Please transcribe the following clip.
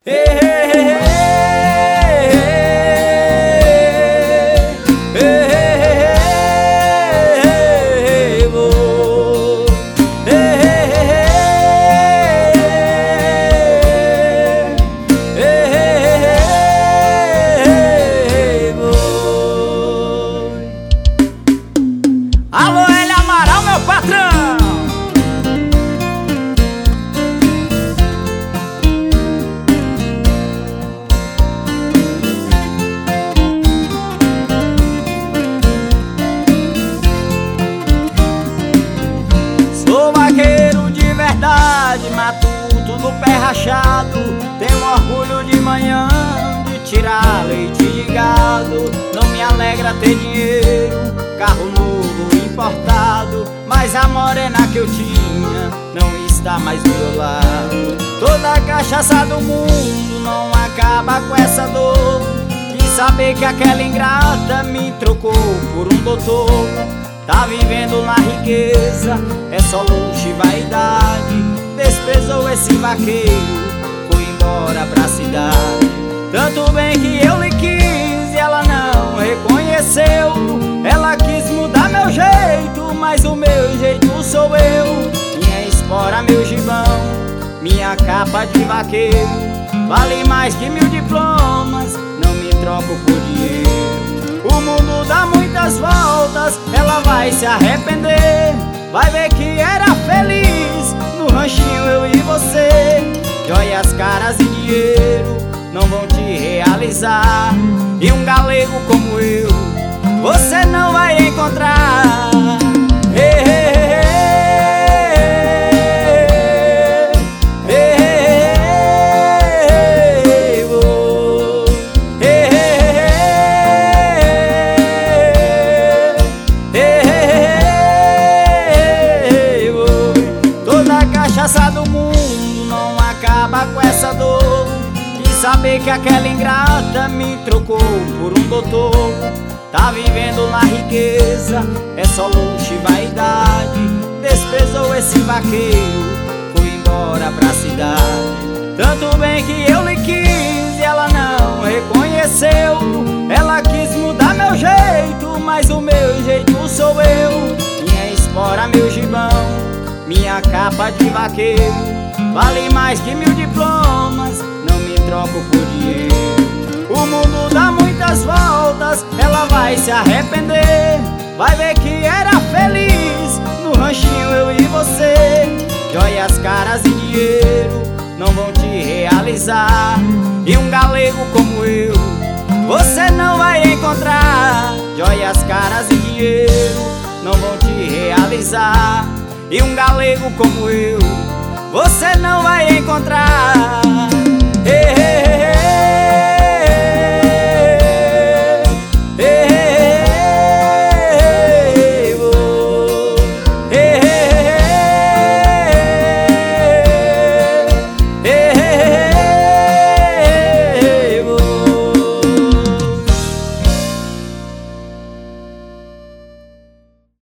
Alô, Hélio Amaral, meu patrão! Sou vaqueiro de verdade, matuto no pé rachado. Tenho orgulho de manhã de tirar leite de gado. Não me alegra ter dinheiro, carro novo importado, mas a morena que eu tinha não está mais do meu lado. Toda a cachaça do mundo não acaba com essa dor de saber que aquela ingrata me trocou por um doutor. Tá vivendo na riqueza, é só luxo e vaidade. Desprezou esse vaqueiro, foi embora pra cidade. Tanto bem que eu lhe quis e ela não reconheceu. Ela quis mudar meu jeito, mas o meu jeito sou eu. Minha espora, meu gibão, minha capa de vaqueiro vale mais que 1000 diplomas, não me troco por dinheiro. O mundo dá muitas voltas, ela vai se arrepender. Vai ver que era feliz no ranchinho eu e você. Joias, caras e dinheiro não vão te realizar, e um galego como eu você não vai encontrar. Toda a cachaça do mundo não acaba com essa dor de saber que aquela ingrata me trocou por um doutor. Tá vivendo na riqueza, é só luxo e vaidade. Desprezou esse vaqueiro, foi embora pra cidade. Tanto bem que eu lhe quis e ela não reconheceu. Ela quis mudar meu jeito, mas o meu jeito sou eu. Minha espora, meu gibão, minha capa de vaqueiro vale mais que 1000 diplomas, não me troco por dinheiro. O mundo dá muitas voltas, ela vai se arrepender. Vai ver que era feliz no ranchinho eu e você. Joias, caras e dinheiro não vão te realizar, e um galego como eu você não vai encontrar. Joias, caras e dinheiro não vão te realizar, e um galego como eu você não vai encontrar.